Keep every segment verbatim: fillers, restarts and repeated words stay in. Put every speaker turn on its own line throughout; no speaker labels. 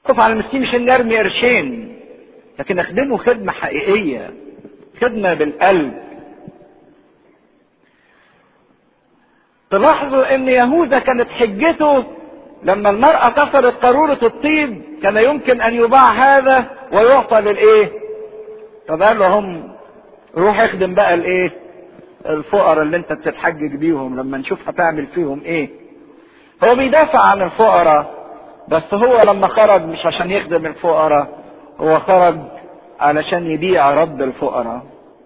خوف على المسكين مش ان ارمي قرشين، لكن اخدمه خدمة حقيقية، خدمة بالقلب. تلاحظوا ان يهوذا كانت حجته لما المرأة كسرت قارورة الطيب كان يمكن ان يباع هذا ويعطى للايه؟ طب قال لهم روح اخدم بقى الايه؟ الفقراء اللي انت بتتحجج بيهم، لما نشوف هتعمل فيهم ايه. هو بيدافع عن الفقراء، بس هو لما خرج مش عشان يخدم الفقراء، هو خرج علشان يبيع رب الفقراء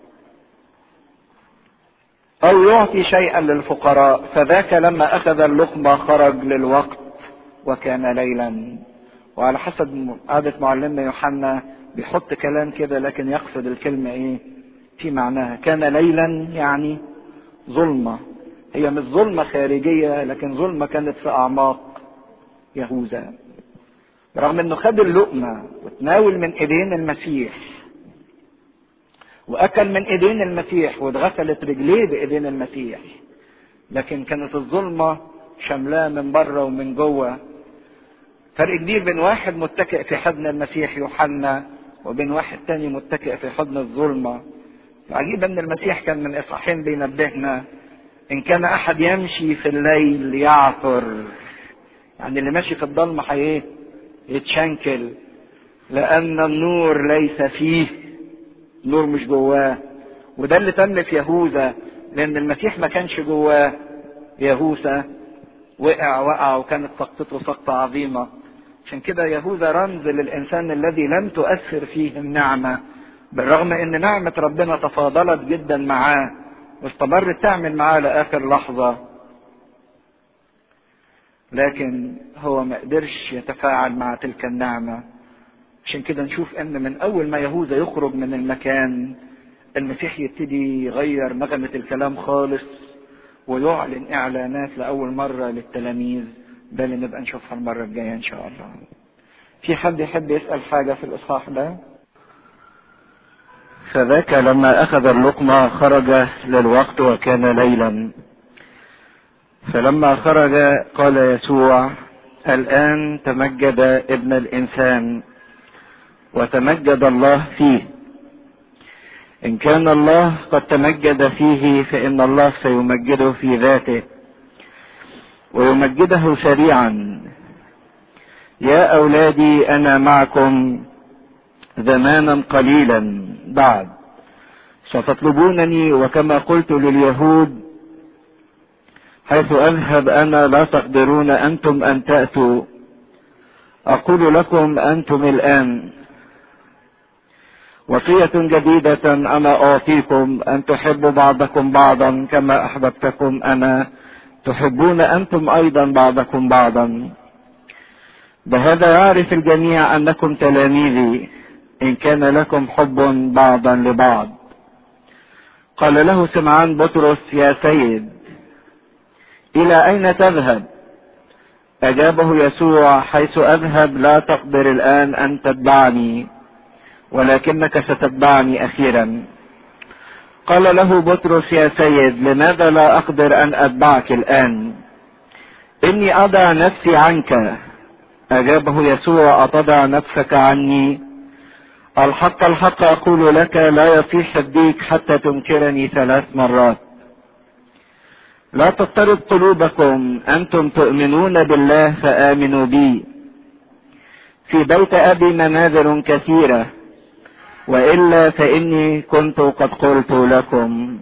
او يعطي شيئا للفقراء. فذاك لما اخذ اللقمة خرج للوقت وكان ليلا. وعلى حسب عادة معلمنا يوحنا بيحط كلام كده لكن يقصد الكلمة ايه في معناها. كان ليلا يعني ظلمة، هي مش ظلمة خارجية لكن ظلمة كانت في اعماق يهوذا. رغم انه خد اللقمة وتناول من ايدين المسيح واكل من ايدين المسيح واتغسلت رجليه بايدين المسيح، لكن كانت الظلمة شملاه من بره ومن جوه. فرق كبير بين واحد متكئ في حضن المسيح يوحنا وبين واحد تاني متكئ في حضن الظلمة. العجيب ان المسيح كان من اصحاحين بينبهنا ان كان احد يمشي في الليل يعثر، يعني اللي ماشي في الضلمة حي يتشنكل، لان النور ليس فيه، النور مش جواه. وده اللي تم في يهوذا، لان المسيح ما كانش جواه. يهوذا وقع وقع وكانت سقطته سقطة عظيمة. عشان كده يهوذا رمز للانسان الذي لم تؤثر فيه النعمة، بالرغم ان نعمة ربنا تفاضلت جدا معاه واستمرت تعمل معاه لاخر لحظة، لكن هو ما قدرش يتفاعل مع تلك النعمة. عشان كده نشوف ان من اول ما يهوذا يخرج من المكان المسيح يبتدي يغير نغمة الكلام خالص ويعلن اعلانات لاول مرة للتلاميذ. ده اللي نبقى نشوفها المرة الجاية ان شاء الله. في حد يحب يسأل حاجة في الاصحاح ده؟ فذاك لما اخذ اللقمة خرج للوقت وكان ليلا. فلما خرج قال يسوع الان تمجد ابن الانسان وتمجد الله فيه. ان كان الله قد تمجد فيه فان الله سيمجده في ذاته ويمجده سريعا. يا اولادي انا معكم زمانا قليلا بعد ستطلبونني، وكما قلت لليهود حيث اذهب انا لا تقدرون انتم ان تأتوا، اقول لكم انتم الان وصية جديدة انا اعطيكم، ان تحبوا بعضكم بعضا كما احببتكم انا، تحبون انتم ايضا بعضكم بعضا. بهذا يعرف الجميع انكم تلاميذي ان كان لكم حب بعضا لبعض. قال له سمعان بطرس يا سيد الى اين تذهب؟ اجابه يسوع حيث اذهب لا تقدر الان ان تتبعني ولكنك ستتبعني اخيرا. قال له بطرس يا سيد لماذا لا اقدر ان اتبعك الان؟ اني اضع نفسي عنك. اجابه يسوع اتضع نفسك عني؟ الحق الحق اقول لك لا يصيح الديك حتى تنكرني ثلاث مرات. لا تضطرب قلوبكم، انتم تؤمنون بالله فامنوا بي. في بيت ابي منازل كثيرة، والا فاني كنت قد قلت لكم.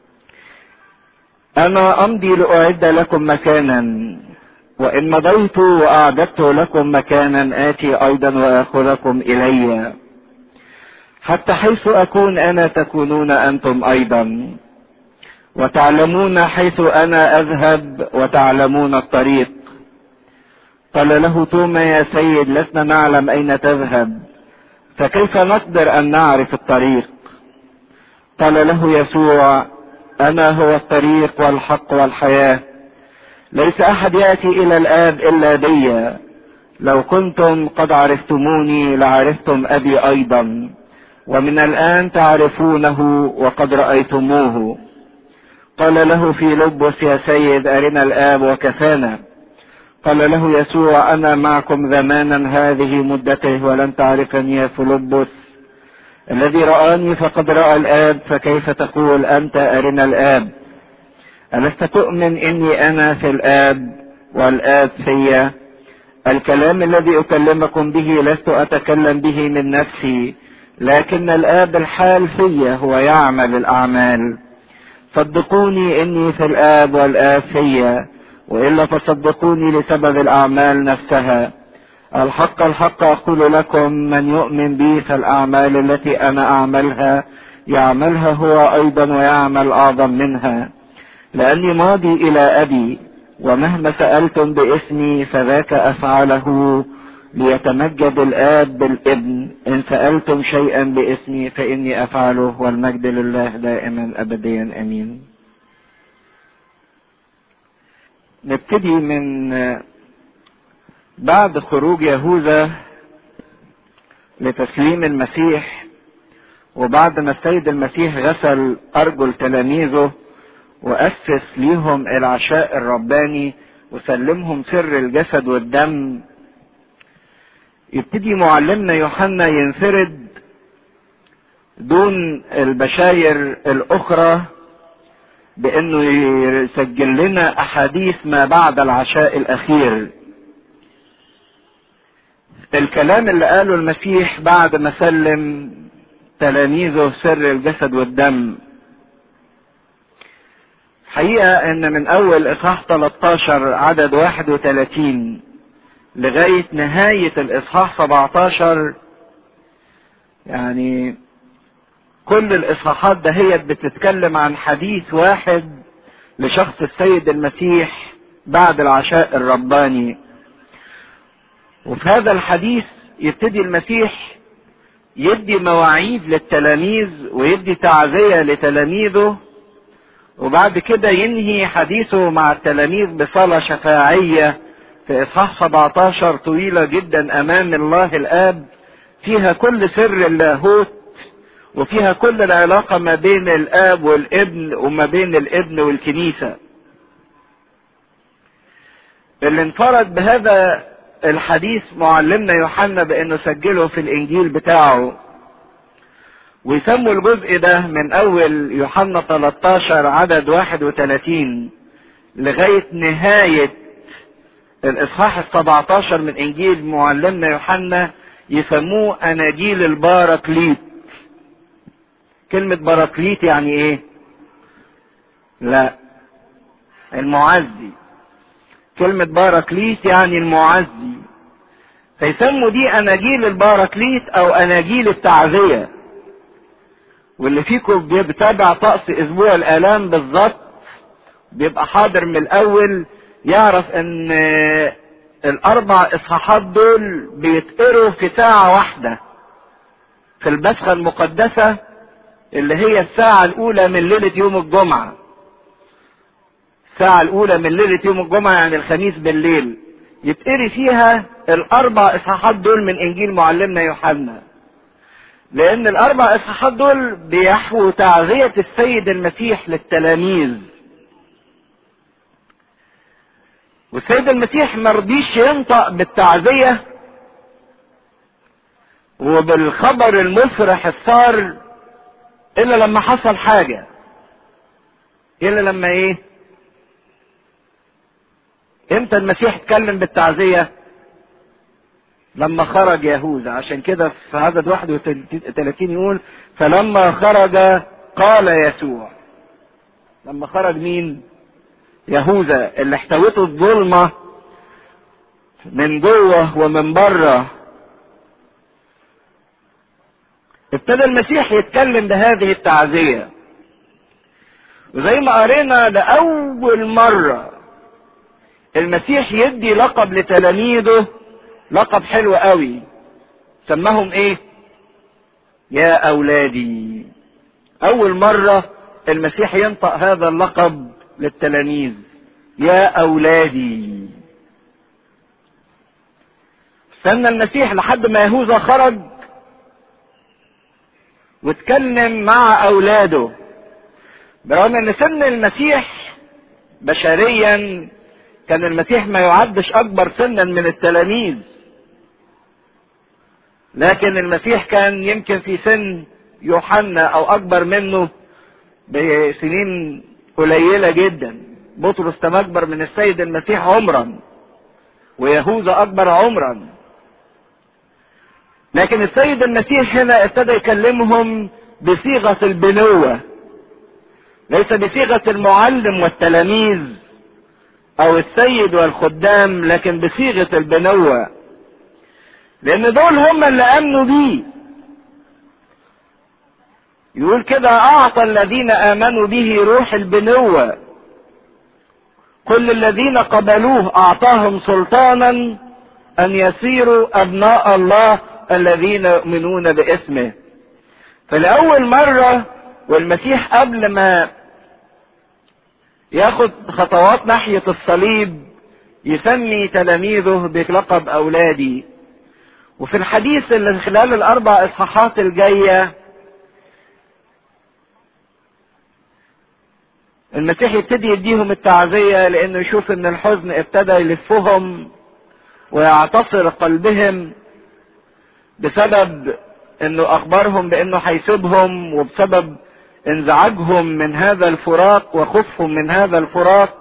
انا امضي لاعد لكم مكانا، وان مضيت واعددت لكم مكانا اتي ايضا واخذكم الي، حتى حيث اكون انا تكونون انتم ايضا، وتعلمون حيث انا اذهب وتعلمون الطريق. قال له توما يا سيد لسنا نعلم اين تذهب، فكيف نقدر ان نعرف الطريق؟ قال له يسوع انا هو الطريق والحق والحياة، ليس احد ياتي الى الاب الا بي. لو كنتم قد عرفتموني لعرفتم ابي ايضا، ومن الان تعرفونه وقد رايتموه. قال له في لبس يا سيد ارنا الاب وكفانا. قال له يسوع: أنا معكم زمانا هذه مدته ولن تعرفني يا فيلبس، الذي رآني فقد رأى الآب، فكيف تقول أنت أرنا الآب؟ ألست تؤمن إني أنا في الآب والآب في؟ الكلام الذي أكلمكم به لست أتكلم به من نفسي، لكن الآب الحال في هو يعمل الأعمال. صدقوني إني في الآب والآب في، وإلا فصدقوني لسبب الأعمال نفسها. الحق الحق أقول لكم: من يؤمن بي فالأعمال التي أنا أعملها يعملها هو أيضا ويعمل أعظم منها، لأني ماضي إلى أبي، ومهما سألتم باسمي فذاك أفعله ليتمجد الآب بالابن. إن سألتم شيئا باسمي فإني أفعله، والمجد لله دائما أبديا أمين. نبتدي من بعد خروج يهوذا لتسليم المسيح، وبعد ما السيد المسيح غسل أرجل تلاميذه وأسس ليهم العشاء الرباني وسلمهم سر الجسد والدم، يبتدي معلمنا يوحنا ينفرد دون البشاير الأخرى بأنه يسجل لنا أحاديث ما بعد العشاء الأخير. الكلام اللي قاله المسيح بعد ما سلم تلاميذه سر الجسد والدم، حقيقة ان من اول اصحاح ثلاثة عشر عدد واحد وثلاثين لغاية نهاية الاصحاح سبعة عشر، يعني كل الاصحاحات ده هي بتتكلم عن حديث واحد لشخص السيد المسيح بعد العشاء الرباني. وفي هذا الحديث يبتدي المسيح يدي مواعيد للتلاميذ ويدي تعزية لتلاميذه، وبعد كده ينهي حديثه مع التلاميذ بصلاة شفاعية في اصحاح سبعة عشر طويلة جدا امام الله الاب، فيها كل سر اللاهوت وفيها كل العلاقة ما بين الاب والابن وما بين الابن والكنيسة. اللي انفرد بهذا الحديث معلمنا يوحنا بانه سجله في الانجيل بتاعه، ويسموا الجزء ده من اول يوحنا ثلاثة عشر عدد واحد وثلاثين لغاية نهاية الاصحاح السبعة عشر من انجيل معلمنا يوحنا يسموه اناجيل الباراكليت. كلمة باراكليت يعني ايه؟ لا، المعزي. كلمة باراكليت يعني المعزي، فيسموا دي اناجيل الباراكليت او اناجيل التعزية. واللي فيكم بيتابع طقس اسبوع الالام بالظبط بيبقى حاضر من الاول، يعرف ان الاربع اصحاحات دول بيتقروا في ساعة واحدة في البسخة المقدسة اللي هي الساعة الاولى من ليلة يوم الجمعة. الساعة الاولى من ليلة يوم الجمعة يعني الخميس بالليل يتقري فيها الاربع اصحاحات دول من انجيل معلمنا يوحنا، لان الاربع اصحاحات دول بيحووا تعزية السيد المسيح للتلاميذ. والسيد المسيح مرضيش ينطق بالتعزية وبالخبر المفرح السار الا لما حصل حاجة. الا لما ايه؟ امتى المسيح اتكلم بالتعزية؟ لما خرج يهوذا. عشان كده في عدد واحد وثلاثين يقول: فلما خرج قال يسوع. لما خرج مين؟ يهوذا اللي احتوته الظلمة من جوه ومن بره. ابتدى المسيح يتكلم بهذه التعزية، وزي ما قرينا لأول مرة المسيح يدي لقب لتلاميذه، لقب حلو قوي، سماهم ايه؟ يا اولادي. اول مرة المسيح ينطق هذا اللقب للتلاميذ، يا اولادي. استنى المسيح لحد ما يهوذا خرج واتكلم مع اولاده، برغم ان سن المسيح بشريا كان المسيح ما يعدش اكبر سنا من التلاميذ، لكن المسيح كان يمكن في سن يوحنا او اكبر منه بسنين قليلة جدا. بطرس كان اكبر من السيد المسيح عمرا، ويهوذا اكبر عمرا، لكن السيد المسيح هنا ابتدى يكلمهم بصيغة البنوة، ليس بصيغة المعلم والتلاميذ او السيد والخدام، لكن بصيغة البنوة، لان دول هم اللي امنوا بيه. يقول كده: اعطى الذين امنوا به روح البنوة، كل الذين قبلوه اعطاهم سلطانا ان يصيروا ابناء الله الذين يؤمنون باسمه. فلأول مرة والمسيح قبل ما ياخد خطوات ناحية الصليب يسمي تلاميذه بلقب اولادي. وفي الحديث اللي خلال الاربع اصحاحات الجاية المسيح يبتدي يديهم التعزية، لانه يشوف ان الحزن ابتدى يلفهم ويعتصر قلبهم بسبب انه اخبرهم بانه هيسيبهم، وبسبب انزعاجهم من هذا الفراق وخوفهم من هذا الفراق.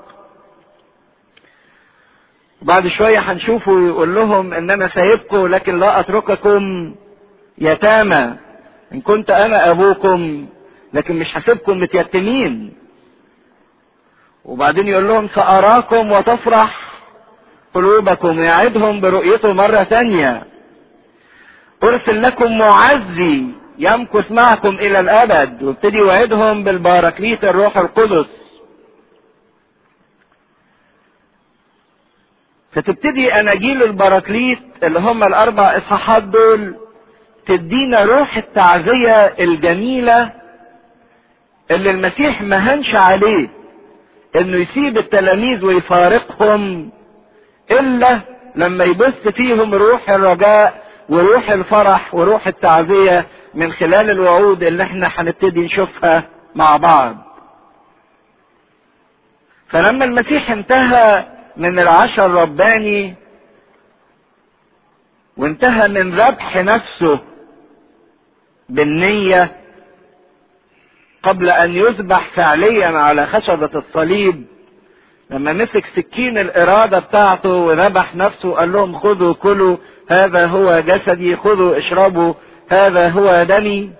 بعد شوية هنشوفه يقول لهم ان انا سايبكم لكن لا اترككم يتامى، ان كنت انا ابوكم لكن مش هسيبكم متيتمين. وبعدين يقول لهم ساراكم وتفرح قلوبكم، يعدهم برؤيته مرة تانية. ارسل لكم معزي يمكث معكم الى الابد، وابتدي يوعدهم بالباراكليت الروح القدس. فتبتدي اناجيل الباراكليت اللي هم الاربع اصحاحات دول تدينا روح التعزية الجميلة اللي المسيح ما هنش عليه انه يسيب التلاميذ ويفارقهم الا لما يبث فيهم روح الرجاء وروح الفرح وروح التعزية من خلال الوعود اللي احنا هنبتدي نشوفها مع بعض. فلما المسيح انتهى من العشاء الرباني وانتهى من ذبح نفسه بالنية قبل ان يذبح فعليا على خشبة الصليب، لما مسك سكين الارادة بتاعته وذبح نفسه قال لهم خذوا كلوا هذا هو جسدي، خذوا اشربوا هذا هو دمي.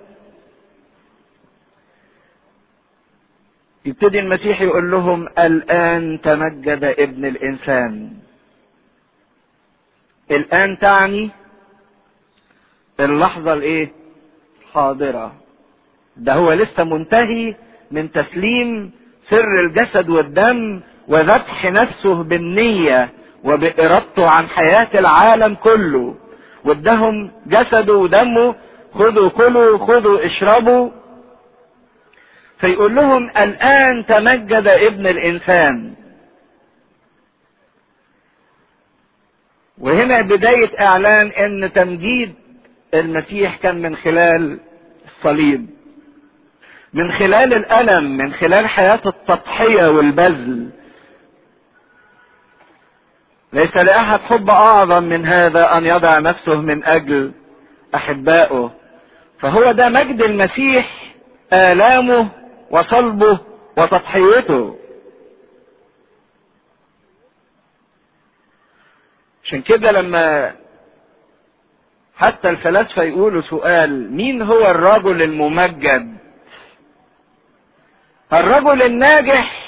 يبتدي المسيح يقول لهم الآن تمجد ابن الإنسان. الآن تعني اللحظة الايه؟ حاضرة. ده هو لسه منتهي من تسليم سر الجسد والدم وذبح نفسه بالنية وبإرادته عن حياة العالم كله، وادهم جسده ودمه، خذوا كلوا خذوا اشربوا. فيقول لهم الآن تمجد ابن الإنسان. وهنا بداية إعلان إن تمجيد المسيح كان من خلال الصليب، من خلال الألم، من خلال حياة التضحية والبذل. ليس لأحد حب أعظم من هذا أن يضع نفسه من أجل أحبائه. فهو ده مجد المسيح، آلامه وصلبه وتضحيته. عشان كده لما حتى الفلاسفة يقولوا سؤال مين هو الرجل الممجد؟ الرجل الناجح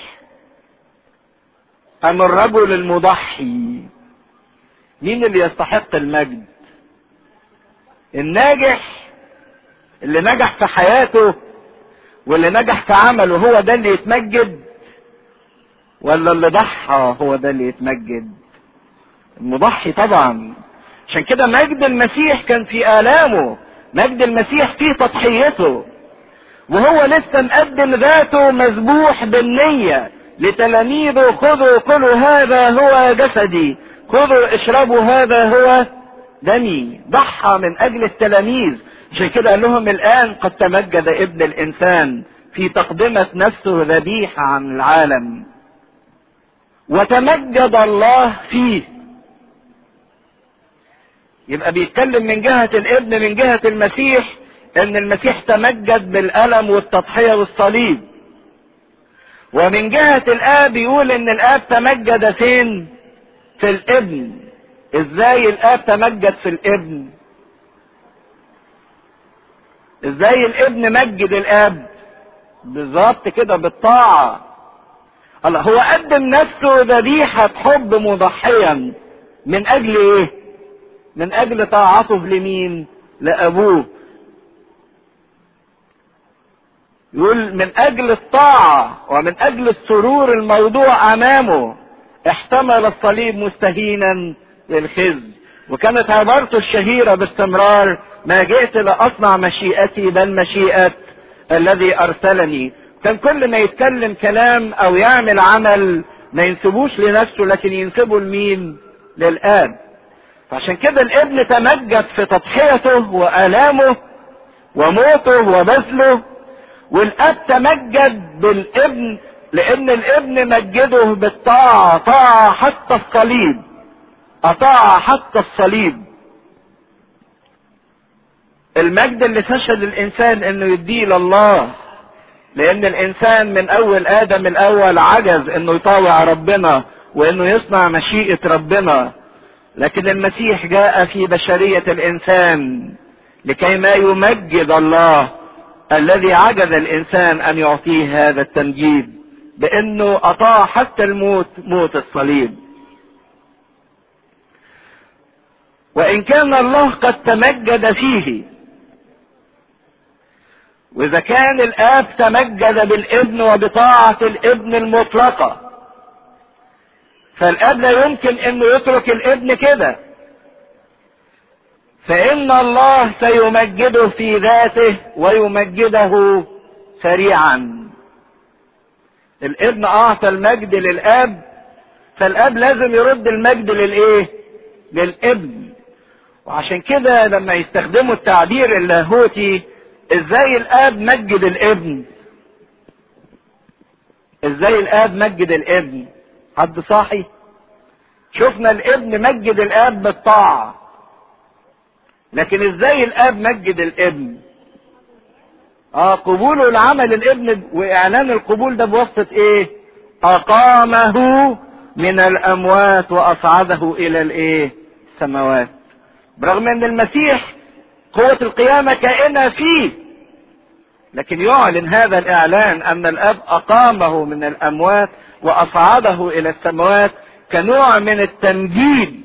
أم الرجل المضحي؟ مين اللي يستحق المجد؟ الناجح اللي نجح في حياته واللي نجح في عمله هو ده اللي يتمجد، ولا اللي ضحى هو ده اللي يتمجد؟ المضحي طبعا. عشان كده مجد المسيح كان في آلامه، مجد المسيح في تضحيته، وهو لسه مقدم ذاته مذبوح بالنية لتلاميذه. خذوا كلوا هذا هو جسدي، خذوا اشربوا هذا هو دمي. ضحى من اجل التلاميذ. عشان كده قال لهم الان قد تمجد ابن الانسان في تقدمة نفسه ذبيحة عن العالم. وتمجد الله فيه. يبقى بيتكلم من جهة الابن، من جهة المسيح، ان المسيح تمجد بالألم والتضحية والصليب. ومن جهة الآب يقول ان الآب تمجد فين؟ في الابن. ازاي الآب تمجد في الابن؟ ازاي الابن مجد الآب؟ بالظبط كده، بالطاعة. الله هو قدم نفسه ذبيحة حب مضحيا. من اجل ايه؟ من اجل طاعته لمين؟ لابوه. يقول من اجل الطاعة ومن اجل السرور الموضوع امامه احتمل الصليب مستهينا للخزي. وكانت عبارته الشهيرة باستمرار: ما جئت لاصنع مشيئتي بل مشيئة الذي ارسلني. كان كل ما يتكلم كلام او يعمل عمل ما ينسبوش لنفسه، لكن ينسبه لمين؟ للآب. فعشان كده الابن تمجد في تضحيته وآلامه وموته وبذله، والآب تمجد بالابن لأن الابن مجده بالطاعة، طاعة حتى الصليب، أطاع حتى الصليب. المجد اللي فشل الإنسان إنه يديه لله، لأن الإنسان من أول آدم الأول عجز إنه يطاوع ربنا وإنه يصنع مشيئة ربنا. لكن المسيح جاء في بشرية الإنسان لكي ما يمجد الله الذي عجز الإنسان أن يعطيه هذا التمجيد، بأنه أطاع حتى الموت، موت الصليب. وإن كان الله قد تمجد فيه، وإذا كان الآب تمجد بالابن وبطاعة الابن المطلقة، فالآب لا يمكن انه يترك الابن كده، فإن الله سيمجده في ذاته ويمجده سريعا. الابن أعطى المجد للآب، فالآب لازم يرد المجد للإيه؟ للابن. وعشان كده لما يستخدموا التعبير اللاهوتي، ازاي الآب مجد الابن؟ ازاي الآب مجد الابن؟ حد صاحي؟ شفنا الابن مجد الآب بالطاعة، لكن ازاي الآب مجد الابن؟ اه قبوله لعمل الابن، واعلان القبول ده بواسطة ايه؟ اقامه من الاموات واصعده الى الايه؟ السماوات. برغم ان المسيح قوة القيامة كائنة فيه، لكن يعلن هذا الاعلان ان الاب اقامه من الاموات واصعده الى السماوات كنوع من التمجيد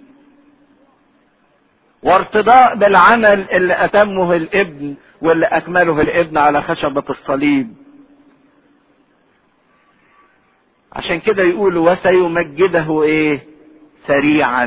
وارتضاء بالعمل اللي اتمه الابن واللي اكمله الابن على خشبة الصليب. عشان كده يقولوا وسيمجده ايه؟ سريعا.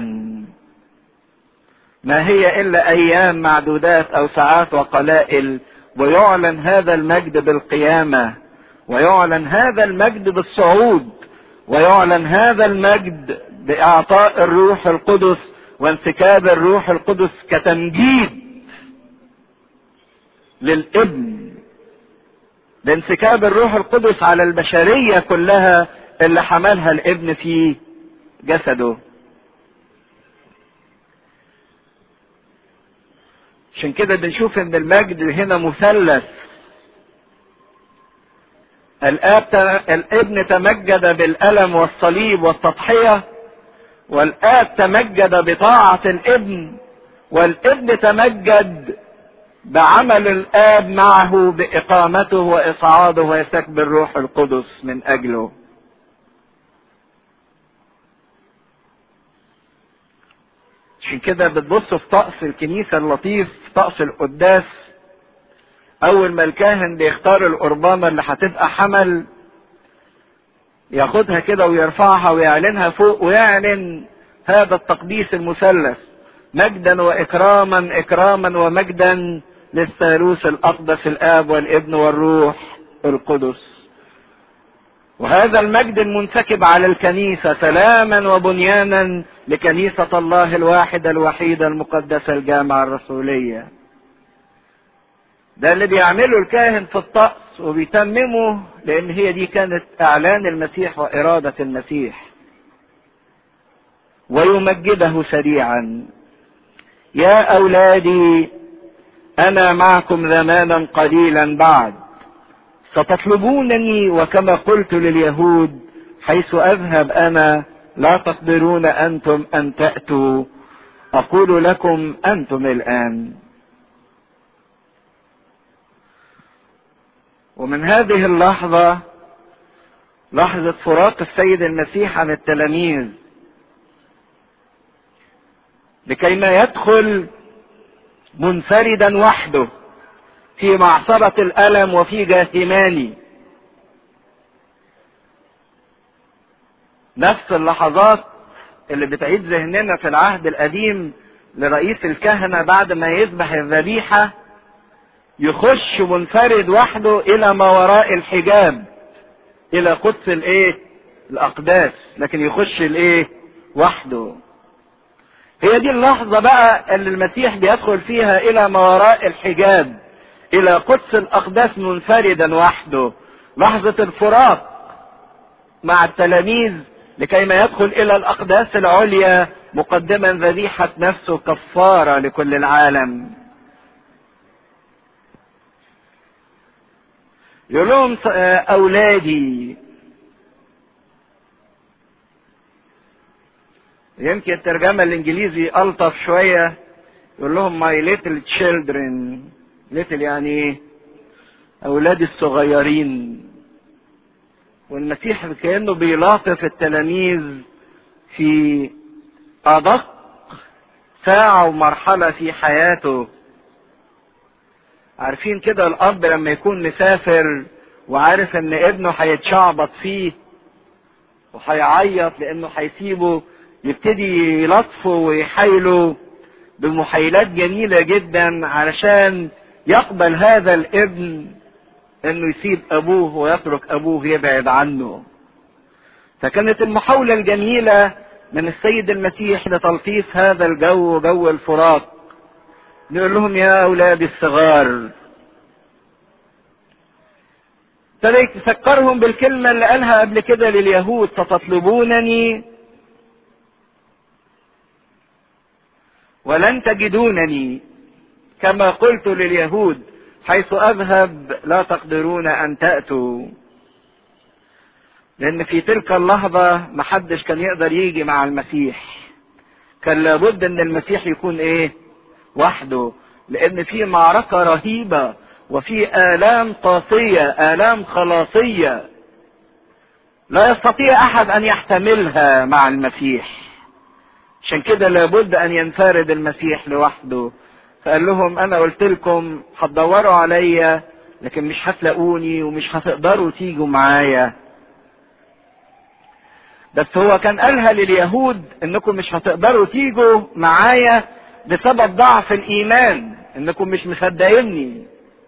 ما هي الا ايام معدودات او ساعات وقلائل، ويعلن هذا المجد بالقيامة، ويعلن هذا المجد بالصعود، ويعلن هذا المجد باعطاء الروح القدس وانسكاب الروح القدس كتمجيد للابن، بانسكاب الروح القدس على البشرية كلها اللي حملها الابن في جسده. عشان كده بنشوف ان المجد هنا مثلث. الاب الابن تمجد بالالم والصليب والتضحية، والاب تمجد بطاعة الابن، والابن تمجد بعمل الاب معه باقامته واصعاده ويسكب الروح القدس من اجله. عشان كده بتبصوا في طقس الكنيسة اللطيف، طقس القداس، اول ما الكاهن بيختار القربانة اللي هتبقى حمل، ياخدها كده ويرفعها ويعلنها فوق، ويعلن هذا التقديس المثلث: مجدا واكراما، اكراما ومجدا للثالوث الاقدس الاب والابن والروح القدس. وهذا المجد المنسكب على الكنيسة سلاما وبنيانا لكنيسة الله الواحدة الوحيدة المقدسة الجامعة الرسولية. ده اللي بيعمله الكاهن في الطقس وبيتممه، لان هي دي كانت اعلان المسيح وارادة المسيح. ويمجده سريعا. يا أولادي أنا معكم زمانا قليلا بعد، ستطلبونني، وكما قلت لليهود حيث أذهب أنا لا تقدرون أنتم أن تأتوا، أقول لكم أنتم الآن. ومن هذه اللحظة، لحظة فراق السيد المسيح عن التلاميذ لكي ما يدخل منفردا وحده في معصرة الألم وفي جاثماني، نفس اللحظات اللي بتعيد ذهننا في العهد القديم لرئيس الكهنة بعد ما يذبح الذبيحة يخش منفرد وحده الى ما وراء الحجاب الى قدس الايه الاقداس، لكن يخش الايه وحده. هي دي اللحظة بقى اللي المسيح بيدخل فيها الى ما وراء الحجاب الى قدس الاقداس منفردا وحده، لحظة الفراق مع التلاميذ لكي ما يدخل الى الاقداس العليا مقدما ذبيحة نفسه كفارة لكل العالم. يقول لهم اولادي، يمكن الترجمة الانجليزي الطف شوية، يقول لهم my little children. little يعني ايه؟ اولادي الصغيرين. والمسيح كأنه بيلاطف التلاميذ في ادق ساعة ومرحلة في حياته. عارفين كده الاب لما يكون مسافر وعارف ان ابنه هيتشعبط فيه وهيعيط لانه هيسيبه، يبتدي يلطفه ويحايله بمحايلات جميلة جدا علشان يقبل هذا الابن انه يسيب ابوه ويترك ابوه يبعد عنه. فكانت المحاولة الجميلة من السيد المسيح لتلطيف هذا الجو، جو الفراق، نقول لهم يا اولادي الصغار. ابتدى يفكرهم بالكلمة اللي قالها قبل كده لليهود، ستطلبونني ولن تجدونني، كما قلت لليهود حيث اذهب لا تقدرون ان تأتوا. لان في تلك اللحظة محدش كان يقدر يجي مع المسيح، كان لابد ان المسيح يكون ايه وحده، لان في معركة رهيبة وفي آلام قاسية، آلام خلاصية لا يستطيع احد ان يحتملها مع المسيح. عشان كده لابد ان ينفرد المسيح لوحده. فقال لهم انا قلت لكم هتدوروا عليا لكن مش هتلاقوني ومش هتقدروا تيجوا معايا. بس هو كان قالها لليهود انكم مش هتقدروا تيجوا معايا بسبب ضعف الايمان، انكم مش مصدقيني.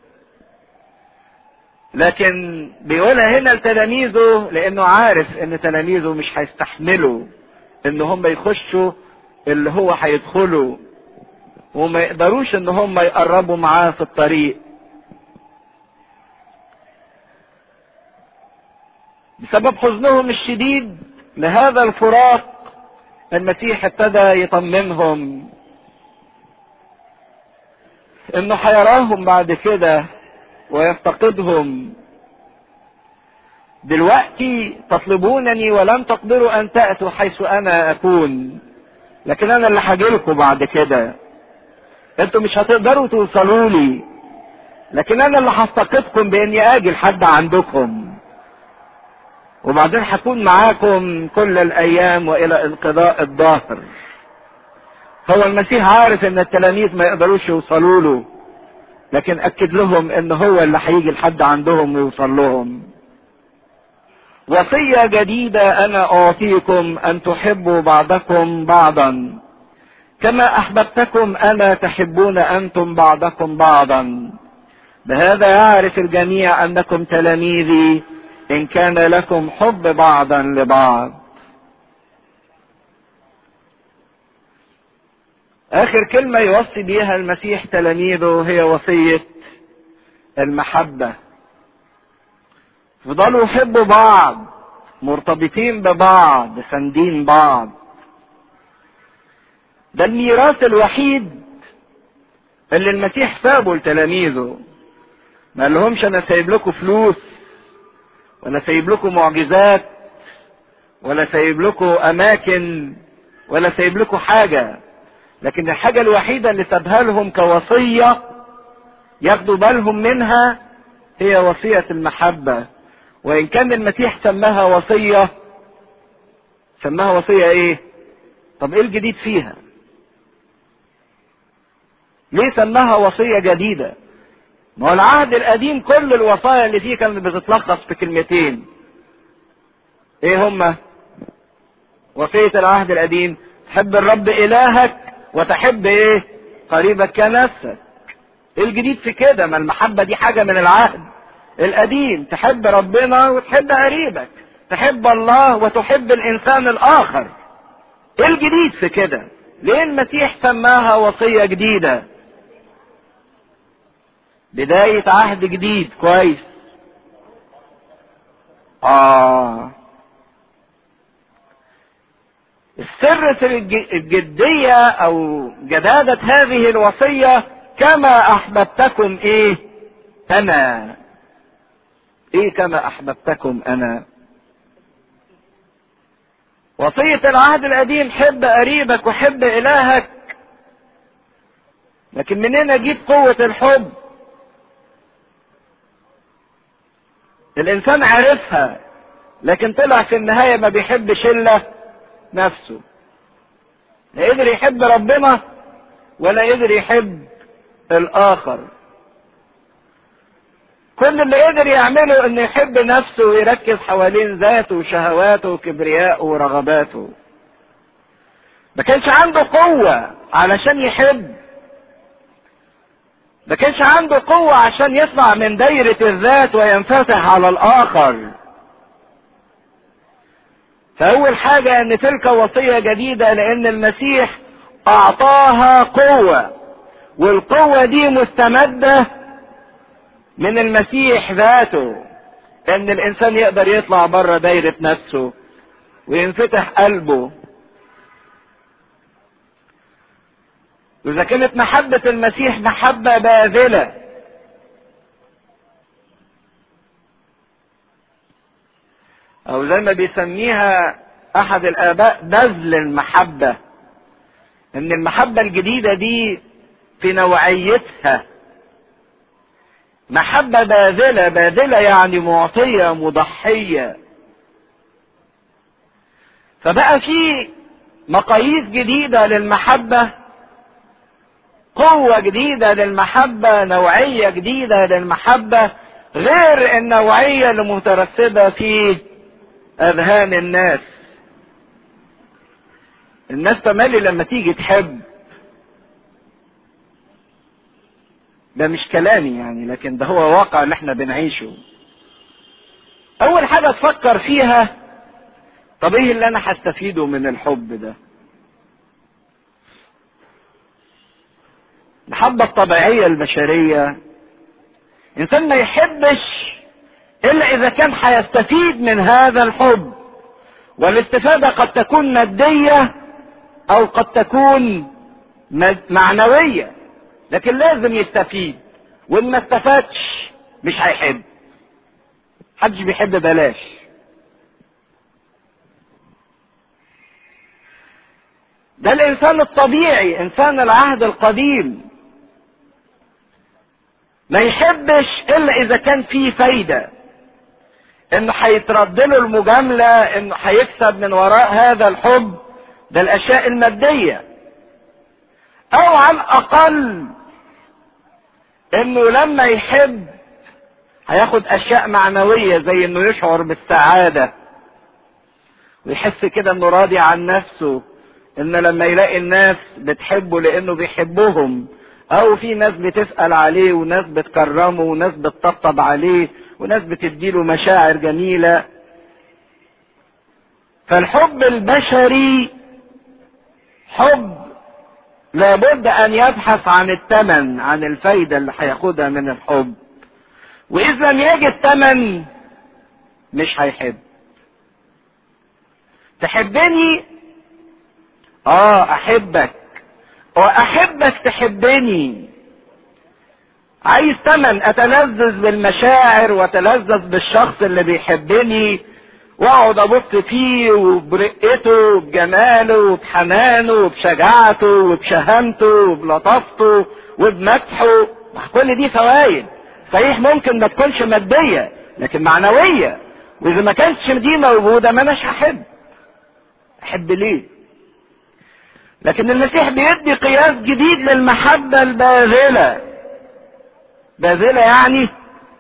لكن بيقولها هنا لتلاميذه لانه عارف ان تلاميذه مش هيستحملوا ان هم يخشوا اللي هو هيدخلوا، وما يقدروش ان هم يقربوا معاه في الطريق. بسبب حزنهم الشديد لهذا الفراق المسيح ابتدى يطمنهم انه هيراهم بعد كده ويفتقدهم. دلوقتي تطلبونني ولن تقدروا ان تأتوا حيث انا اكون، لكن انا اللي هجيلكم بعد كده. انتوا مش هتقدروا توصلوا لي، لكن انا اللي هفتقدكم باني اجي لحد عندكم، وبعدين هكون معاكم كل الايام والى انقضاء الدهر. هو المسيح عارف ان التلاميذ ما يقدروش يوصلوا له، لكن اكد لهم ان هو اللي هيجي لحد عندهم ويوصل لهم. وصية جديدة انا اعطيكم ان تحبوا بعضكم بعضا كما احببتكم انا تحبون انتم بعضكم بعضا. بهذا يعرف الجميع انكم تلاميذي ان كان لكم حب بعضا لبعض. اخر كلمة يوصي بيها المسيح تلاميذه هي وصية المحبة. فضلوا يحبوا بعض، مرتبطين ببعض، ساندين بعض. ده الميراث الوحيد اللي المسيح سابه لتلاميذه. ما قالهمش انا سايب لكم فلوس، ولا سايب لكم معجزات، ولا سايب لكم اماكن، ولا سايب لكم حاجة، لكن الحاجة الوحيدة اللي سابها لهم كوصية ياخدوا بالهم منها هي وصية المحبة. وان كان المسيح سماها وصية، سماها وصية ايه؟ طب ايه الجديد فيها؟ ليه سماها وصية جديدة؟ ما هو العهد القديم كل الوصايا اللي فيه كانت بتتلخص في كلمتين. ايه هما؟ وصية العهد القديم تحب الرب الهك وتحب ايه؟ قريبك كنفسك. ايه الجديد في كده؟ ما المحبة دي حاجة من العهد القديم، تحب ربنا وتحب قريبك، تحب الله وتحب الانسان الاخر. ايه الجديد في كده؟ ليه المسيح سماها وصية جديدة؟ بداية عهد جديد. كويس. اه السر في الجدية او جدادة هذه الوصية كما احببتكم ايه انا. ايه كما احببتكم انا؟ وصية العهد القديم حب قريبك وحب الهك، لكن منين اجيب قوة الحب؟ الانسان عرفها لكن طلع في النهاية ما بيحبش الا نفسه. لا قدر يحب ربنا ولا قدر يحب الاخر. كل اللي قدر يعمله انه يحب نفسه ويركز حوالين ذاته وشهواته وكبرياءه ورغباته. ما كانش عنده قوة علشان يحب، ما كانش عنده قوة عشان يطلع من دايرة الذات وينفتح على الآخر. فأول حاجة ان تلك وصية جديدة لان المسيح اعطاها قوة، والقوة دي مستمدة من المسيح ذاته، ان الانسان يقدر يطلع بره دايرة نفسه وينفتح قلبه. واذا كانت محبة المسيح محبة باذلة، او زي ما بيسميها احد الاباء بذل المحبة، ان المحبة الجديدة دي في نوعيتها محبة باذلة. باذلة يعني معطية مضحية. فبقى في مقاييس جديدة للمحبة، قوة جديدة للمحبة، نوعية جديدة للمحبة غير النوعية اللي مترسبة في اذهان الناس. الناس تملي لما تيجي تحب، ده مش كلامي يعني لكن ده هو واقع اللي احنا بنعيشه. اول حاجة تفكر فيها طب ايه اللي انا هستفيده من الحب ده؟ المحبة الطبيعية البشرية انسان ما يحبش الا اذا كان هيستفيد من هذا الحب، والاستفادة قد تكون مادية او قد تكون معنوية، لكن لازم يستفيد. وان ما استفادش مش هيحب. محدش بيحب بلاش. ده الانسان الطبيعي، انسان العهد القديم ما يحبش الا اذا كان فيه فايدة، انه هيترد له المجاملة، انه هيكسب من وراء هذا الحب ده الاشياء المادية، او على الاقل انه لما يحب هياخد اشياء معنوية زي انه يشعر بالسعادة ويحس كده انه راضي عن نفسه، ان لما يلاقي الناس بتحبه لانه بيحبهم، او في ناس بتسأل عليه وناس بتكرمه وناس بتطبطب عليه وناس بتديله مشاعر جميلة. فالحب البشري حب لابد ان يبحث عن الثمن، عن الفايدة اللي هياخدها من الحب، واذا لم يجد ثمن مش هيحب. تحبني؟ اه احبك واحبك تحبني. عايز تمن اتلذذ بالمشاعر واتلذذ بالشخص اللي بيحبني واقعد ابص فيه وبرقته وبجماله وبحنانه وبشجاعته وبشهامته وبلطافته وبمدحه. كل دي فوائد صحيح ممكن ما تكونش مادية لكن معنوية، واذا ما كانتش دي موجودة ما اناش هحب. احب ليه؟ لكن المسيح بيدي قياس جديد للمحبة الباذلة. باذلة يعني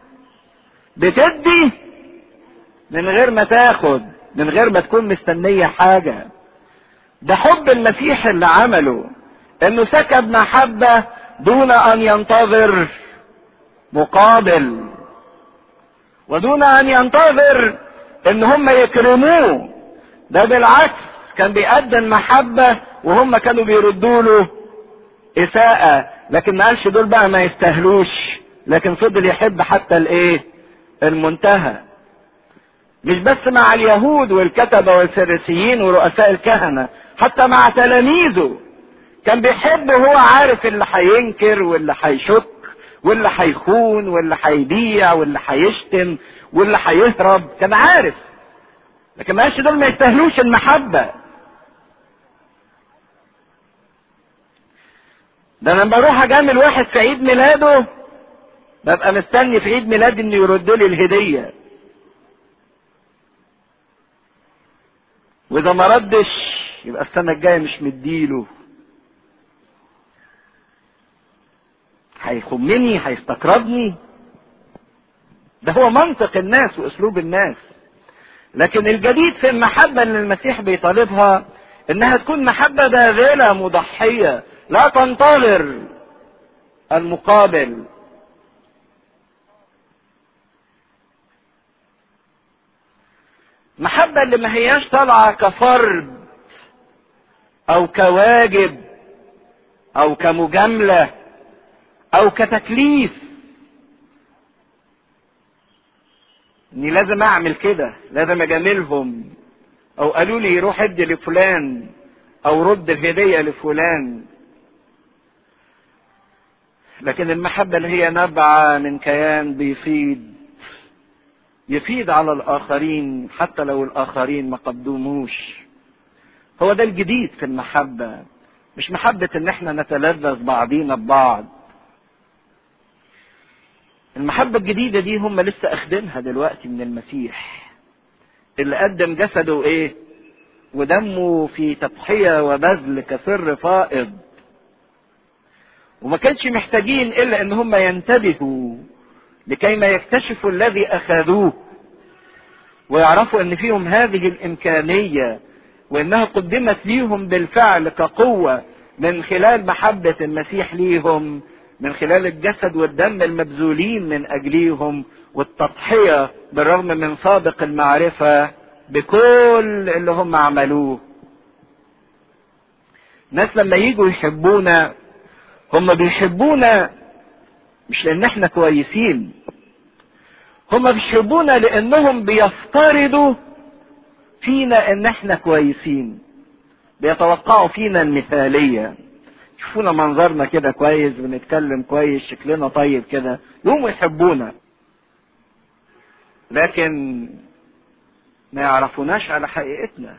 بتدي من غير ما تاخد، من غير ما تكون مستنية حاجة. ده حب المسيح اللي عمله، انه سكب محبة دون ان ينتظر مقابل، ودون ان ينتظر ان هم يكرموه. ده بالعكس كان بيقدم محبة وهم كانوا بيردوا له اساءة، لكن ما قالش دول بقى ما يستاهلوش، لكن فضل يحب حتى الايه؟ المنتهى. مش بس مع اليهود والكتبة والفريسيين ورؤساء الكهنة، حتى مع تلاميذه كان بيحب وهو عارف اللي هينكر واللي هيشك واللي هيخون واللي هيبيع واللي هيشتم واللي هيهرب، كان عارف. لكن ما قالش دول ما يستاهلوش المحبة. ده انا لما اروح اجامل واحد في عيد ميلاده ببقى مستني في عيد ميلادي انه يرد لي الهدية، واذا ما ردش يبقى السنة الجاية مش مديله، هيخمني هيستقرضني. ده هو منطق الناس واسلوب الناس. لكن الجديد في المحبة اللي المسيح بيطالبها انها تكون محبة باذلة مضحية لا تنتظر المقابل. محبة اللي ما هياش طالعة كفرض او كواجب او كمجاملة او كتكليف، اني لازم اعمل كده، لازم اجاملهم، او قالوا لي روح ادي لفلان او رد الهدية لفلان. لكن المحبة اللي هي نبعة من كيان بيفيض يفيض على الاخرين حتى لو الاخرين ما قدموش. هو ده الجديد في المحبة، مش محبة ان احنا نتلذذ بعضينا ببعض. المحبة الجديدة دي هم لسه اخدينها دلوقتي من المسيح اللي قدم جسده ايه ودمه في تضحية وبذل كسر فائض، وما كانش محتاجين الا ان هم ينتبهوا لكي ما يكتشفوا الذي اخذوه ويعرفوا ان فيهم هذه الامكانية وانها قدمت ليهم بالفعل كقوة من خلال محبة المسيح ليهم، من خلال الجسد والدم المبذولين من اجليهم والتضحية بالرغم من سابق المعرفة بكل اللي هم عملوه. ناس لما يجوا يحبونا هم بيحبونا مش لان احنا كويسين، هم بيحبونا لانهم بيفترضوا فينا ان احنا كويسين، بيتوقعوا فينا المثالية، يشوفونا منظرنا كده كويس، بنتكلم كويس، شكلنا طيب كده، يقوموا يحبونا، لكن ما يعرفوناش على حقيقتنا.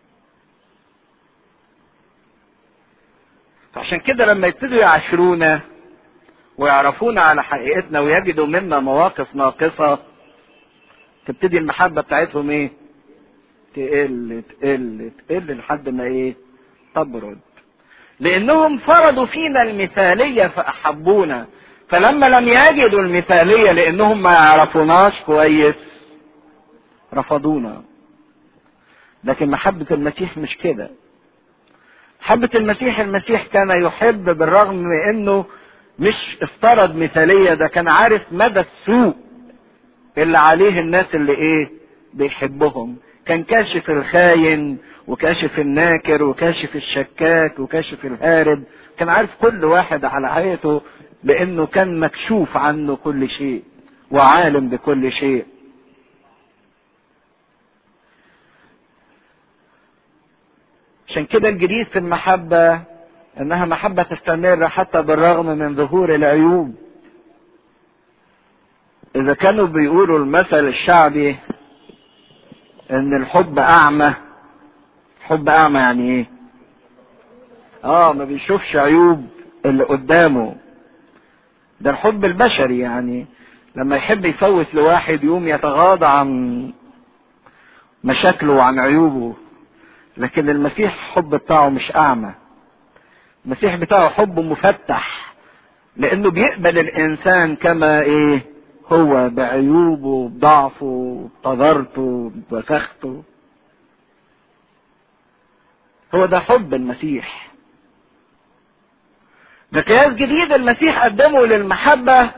فعشان كده لما يبتدوا يعاشرونا ويعرفونا على حقيقتنا ويجدوا منا مواقف ناقصة تبتدي المحبة بتاعتهم ايه؟ تقل تقل تقل لحد ما ايه؟ تبرد. لانهم فرضوا فينا المثالية فاحبونا، فلما لم يجدوا المثالية لانهم ما يعرفوناش كويس رفضونا. لكن محبة المسيح مش كده. محبة المسيح، المسيح كان يحب بالرغم من انه مش افترض مثالية، ده كان عارف مدى السوء اللي عليه الناس اللي ايه بيحبهم. كان كاشف الخاين وكاشف الناكر وكاشف الشكاك وكاشف الهارب، كان عارف كل واحد على حقيقته لانه كان مكشوف عنه كل شيء وعالم بكل شيء. عشان كده الجديد في المحبة انها محبة تستمر حتى بالرغم من ظهور العيوب. اذا كانوا بيقولوا المثل الشعبي ان الحب اعمى، حب اعمى يعني ايه؟ اه ما بيشوفش عيوب اللي قدامه. ده الحب البشري، يعني لما يحب يفوت لواحد يقوم يتغاضى عن مشاكله وعن عيوبه. لكن المسيح الحب بتاعه مش اعمى، المسيح بتاعه حب مفتح، لانه بيقبل الانسان كما ايه هو، بعيوبه بضعفه بقدرته بوسخته. هو ده حب المسيح. ده قياس جديد المسيح قدمه للمحبة.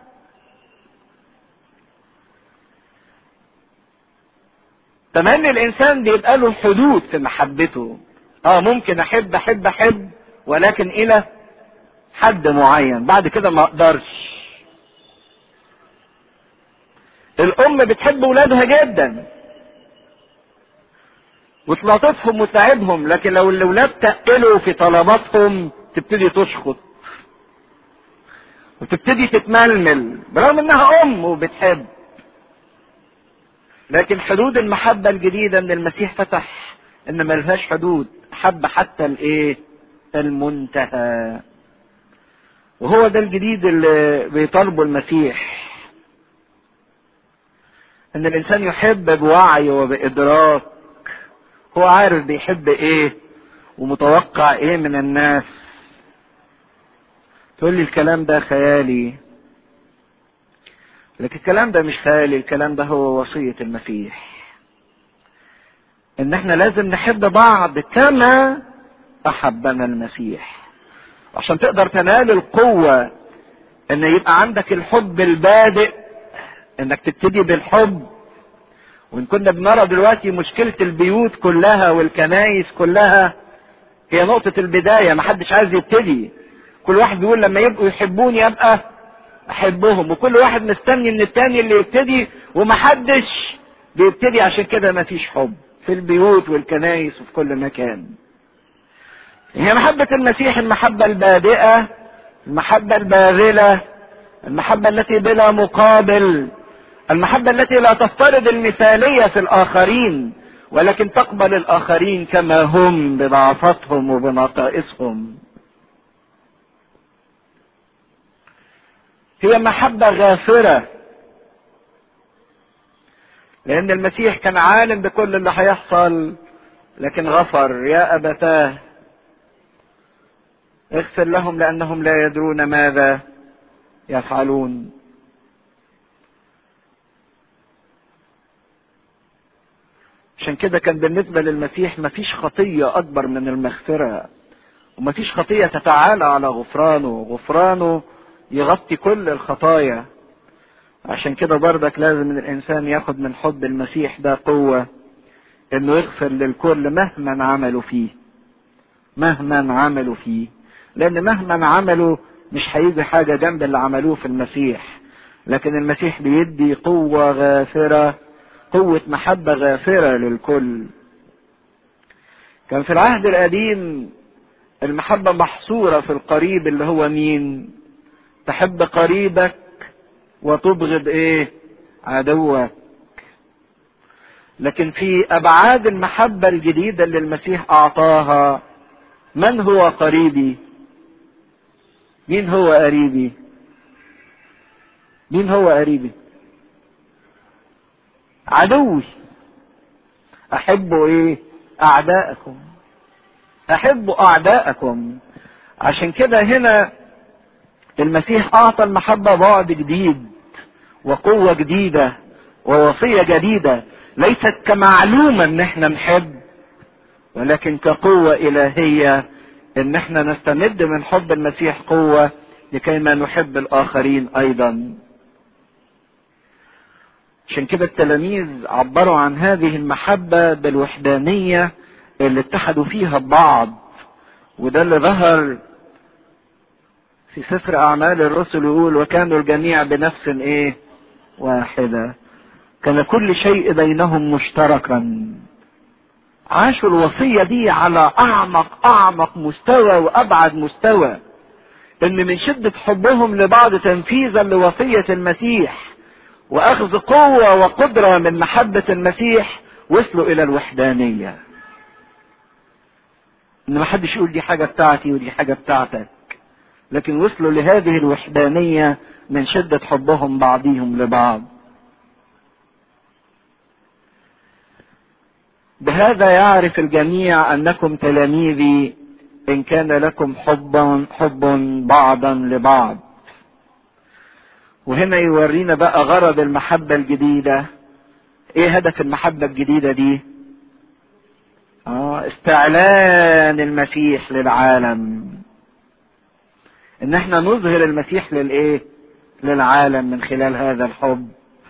تمام، الانسان بيبقى له حدود في محبته. اه ممكن احب احب احب ولكن الى حد معين، بعد كده ما اقدرش. الام بتحب ولادها جدا وتلاطفهم وتساعدهم، لكن لو الاولاد تقلوا في طلباتهم تبتدي تشخط وتبتدي تتململ برغم انها ام وبتحب. لكن حدود المحبة الجديدة ان المسيح فتح ان ملهاش حدود، حب حتى الايه المنتهى. وهو ده الجديد اللي بيطالبه المسيح، ان الانسان يحب بوعي وبادراك. هو عارف بيحب ايه ومتوقع ايه من الناس. تقول لي الكلام ده خيالي، لكن الكلام ده مش خيالي، الكلام ده هو وصية المسيح، ان احنا لازم نحب بعض كما احبنا المسيح. عشان تقدر تنال القوة ان يبقى عندك الحب البادئ، انك تبتدي بالحب. وان كنا بنرى دلوقتي مشكلة البيوت كلها والكنايس كلها هي نقطة البداية، محدش عايز يبتدي. كل واحد بيقول لما يبقوا يحبوني ابقى احبهم، وكل واحد مستني من التاني اللي يبتدي ومحدش بيبتدي. عشان كده مفيش حب في البيوت والكنايس وفي كل مكان. هي محبة المسيح المحبة البادئة، المحبة الباذلة، المحبة التي بلا مقابل، المحبة التي لا تفترض المثالية في الآخرين ولكن تقبل الآخرين كما هم بضعفتهم وبنقائصهم. هي محبة غافرة، لأن المسيح كان عالم بكل اللي هيحصل لكن غفر. يا أبتاه اغفر لهم لأنهم لا يدرون ماذا يفعلون. عشان كده كان بالنسبة للمسيح مفيش خطية أكبر من المغفرة، ومفيش خطية تتعالى على غفرانه. غفرانه يغطي كل الخطايا. عشان كده برضك لازم الإنسان ياخد من حب المسيح ده قوة إنه يغفر للكل مهما عملوا فيه، مهما عملوا فيه. لأن مهما عملوا مش هيجي حاجة جنب اللي عملوه في المسيح. لكن المسيح بيدي قوة غافرة، قوة محبة غافرة للكل. كان في العهد القديم المحبة محصورة في القريب اللي هو مين؟ تحب قريبك وتبغض ايه؟ عدوك. لكن في ابعاد المحبة الجديدة اللي المسيح اعطاها، من هو قريبي؟ مين هو قريبي؟ مين هو قريبي؟ عدوي. احبوا ايه؟ اعداءكم. احبوا اعداءكم. عشان كده هنا المسيح اعطى المحبة بعد جديد وقوة جديدة ووصية جديدة، ليست كمعلومة ان احنا نحب ولكن كقوة الهية ان احنا نستمد من حب المسيح قوة لكي ما نحب الاخرين ايضا. عشان كده التلاميذ عبروا عن هذه المحبة بالوحدانية اللي اتحدوا فيها ببعض. وده اللي ظهر في سفر اعمال الرسل، يقول وكانوا الجميع بنفس ايه؟ واحدة. كان كل شيء بينهم مشتركا. عاشوا الوصية دي على اعمق اعمق مستوى وابعد مستوى، ان من شدة حبهم لبعض تنفيذا لوصية المسيح واخذ قوة وقدرة من محبة المسيح وصلوا الى الوحدانية، ان ما حدش يقول دي حاجة بتاعتي ودي حاجة بتاعتك، لكن وصلوا لهذه الوحدانية من شدة حبهم بعضهم لبعض. بهذا يعرف الجميع انكم تلاميذي ان كان لكم حب حب بعضا لبعض. وهنا يورينا بقى غرض المحبة الجديدة. ايه هدف المحبة الجديدة دي؟ اه استعلان المسيح للعالم، ان احنا نظهر المسيح للايه؟ للعالم من خلال هذا الحب.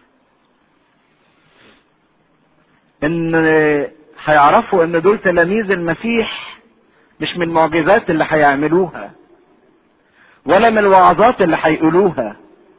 ان هيعرفوا ان دول تلاميذ المسيح مش من المعجزات اللي هيعملوها ولا من الوعظات اللي هيقولوها،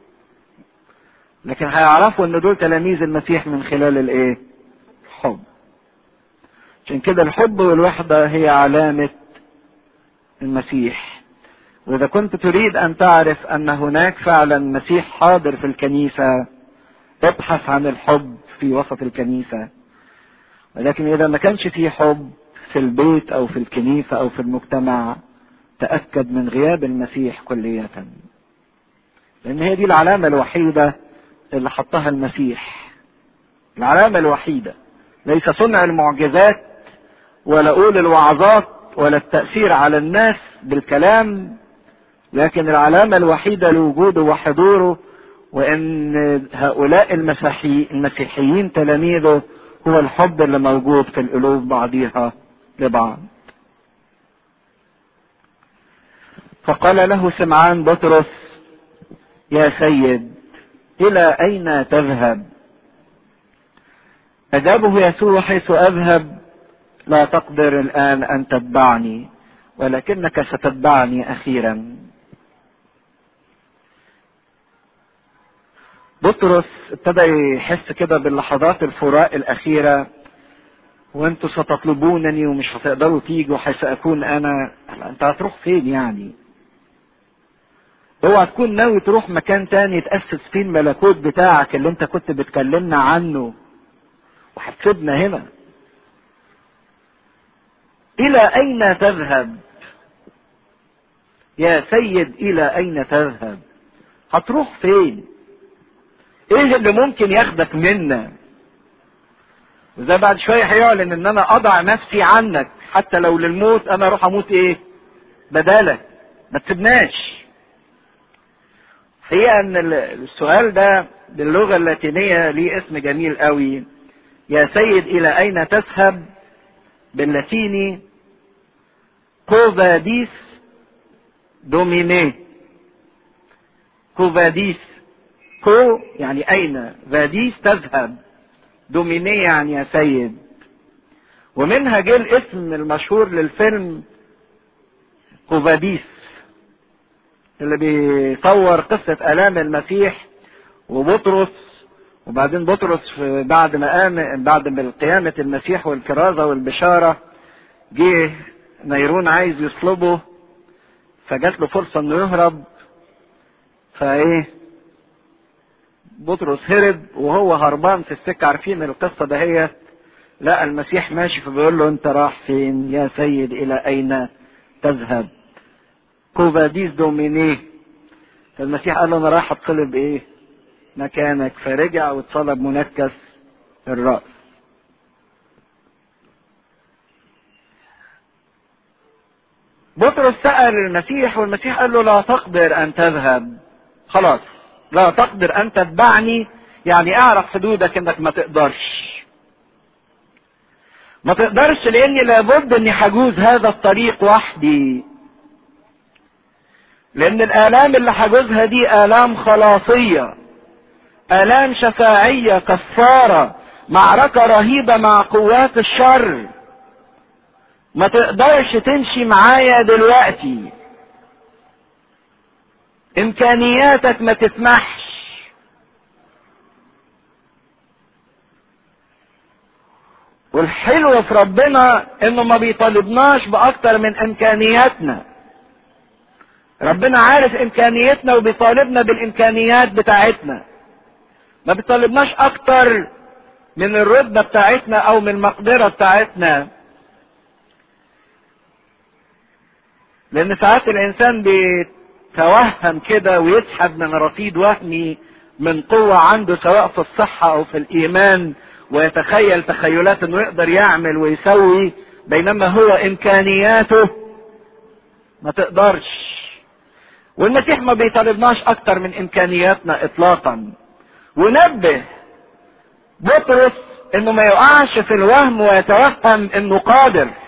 لكن هيعرفوا ان دول تلاميذ المسيح من خلال الايه؟ الحب. عشان كده الحب والوحدة هي علامة المسيح. واذا كنت تريد ان تعرف ان هناك فعلا مسيح حاضر في الكنيسة، ابحث عن الحب في وسط الكنيسة. ولكن اذا ما كانش فيه حب في البيت او في الكنيسة او في المجتمع، تأكد من غياب المسيح كلية، لان هي دي العلامة الوحيدة اللي حطها المسيح. العلامة الوحيدة، ليس صنع المعجزات ولا قول الوعظات ولا التأثير على الناس بالكلام، لكن العلامة الوحيدة لوجوده وحضوره وان هؤلاء المسيحي المسيحيين تلاميذه هو الحب اللي موجود في القلوب بعضها لبعض. فقال له سمعان بطرس: يا سيد الى اين تذهب؟ اجابه يسوع: حيث اذهب لا تقدر الان ان تتبعني، ولكنك ستتبعني اخيرا. بطرس ابتدى يحس كده باللحظات الفراق الاخيرة، وانتوا ستطلبونني ومش هتقدروا تيجوا حيث اكون انا. انت هتروح فين يعني؟ اوعى تكون ناوي تروح مكان تاني تأسس فيه الملكوت بتاعك اللي انت كنت بتكلمنا عنه وهتسيبنا هنا. الى اين تذهب يا سيد؟ الى اين تذهب؟ هتروح فين؟ ايه اللي ممكن ياخدك منا؟ وزي بعد شوية هيعلن ان انا اضع نفسي عنك حتى لو للموت، انا اروح اموت ايه بدالك، ما تسيبناش. هي ان السؤال ده باللغة اللاتينية ليه اسم جميل قوي. يا سيد الى اين تذهب باللاتيني كوفاديس دوميني. كوفاديس، كو يعني اين، فاديس تذهب، دوميني يعني يا سيد. ومنها جه الاسم المشهور للفيلم كوفاديس اللي بيصور قصة آلام المسيح وبطرس. وبعدين بطرس بعد ما قام، بعد قيامة المسيح والكرازة والبشارة، جه نيرون عايز يصلبه، فجات له فرصة انه يهرب، فايه بطرس هرب. وهو هربان في السكة، عارفين القصة دهيت، لقى المسيح ماشي فبيقول له: انت راح فين يا سيد؟ الى اين تذهب؟ كوفاديس دومينيه. فالمسيح قال له: انا رايح اتصلب ايه مكانك. فرجع واتصلب منكس الرأس. بطرس سأل المسيح والمسيح قال له: لا تقدر ان تذهب، خلاص لا تقدر ان تتبعني. يعني اعرف حدودك انك ما تقدرش ما تقدرش لاني لابد اني هجوز هذا الطريق وحدي، لان الالام اللي هجوزها دي الام خلاصية، الام شفاعية كفارة، معركة رهيبة مع قوات الشر. ما تقدرش تمشي معايا دلوقتي، امكانياتك ما تسمحش. والحلو في ربنا انه ما بيطالبناش باكتر من امكانياتنا. ربنا عارف امكانياتنا وبيطالبنا بالامكانيات بتاعتنا، ما بيطالبناش اكتر من الرتبة بتاعتنا او من المقدرة بتاعتنا. لان ساعات الانسان بيتوهم كده ويسحب من رصيد وهمي من قوة عنده سواء في الصحة او في الايمان، ويتخيل تخيلات انه يقدر يعمل ويسوي، بينما هو امكانياته ما تقدرش. والمسيح ما بيطالبناش اكتر من امكانياتنا اطلاقا. ونبه بطرس انه ما يقعش في الوهم ويتوهم انه قادر،